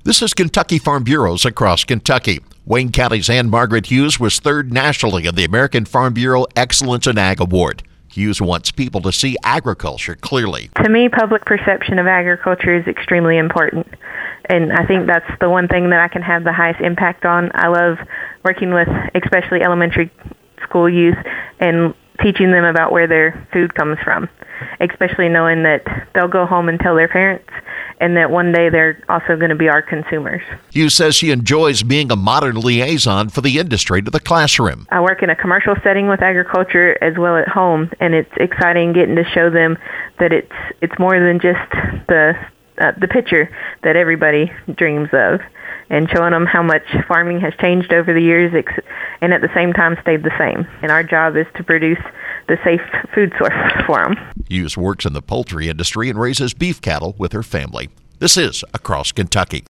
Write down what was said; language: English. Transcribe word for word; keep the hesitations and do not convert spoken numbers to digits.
This is Kentucky Farm Bureaus across Kentucky. Wayne County's Ann Margaret Hughes was third nationally in the American Farm Bureau Excellence in Ag Award. Hughes wants people to see agriculture clearly. To me, public perception of agriculture is extremely important, and I think that's the one thing that I can have the highest impact on. I love working with especially elementary school youth and teaching them about where their food comes from, especially knowing that they'll go home and tell their parents, and that one day they're also going to be our consumers. Hughes says she enjoys being a modern liaison for the industry to the classroom. I work in a commercial setting with agriculture as well at home, and it's exciting getting to show them that it's it's more than just the uh, the picture that everybody dreams of, and showing them how much farming has changed over the years ex- and at the same time stayed the same. And our job is to produce the safe food source for them. Hughes works in the poultry industry and raises beef cattle with her family. This is Across Kentucky.